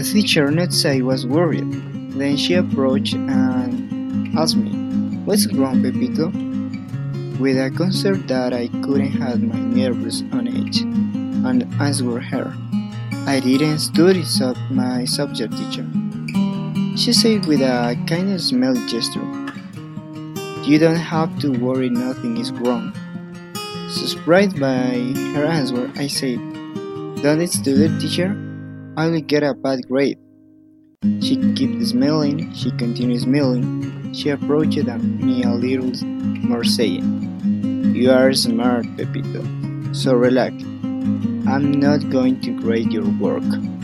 The teacher noticed I was worried. Then she approached and asked me, "What's wrong, Pepito?" With a concern that I couldn't have my nerves on edge, and answered her, "I didn't study my subject, teacher." She said with a kind of smiling gesture, "You don't have to worry, nothing is wrong." Surprised by her answer, I said, "Don't study, teacher, I will get a bad grade." She kept smiling, she continued smiling. She approached me a little more saying, "You are smart, Pepito, so relax. I'm not going to grade your work."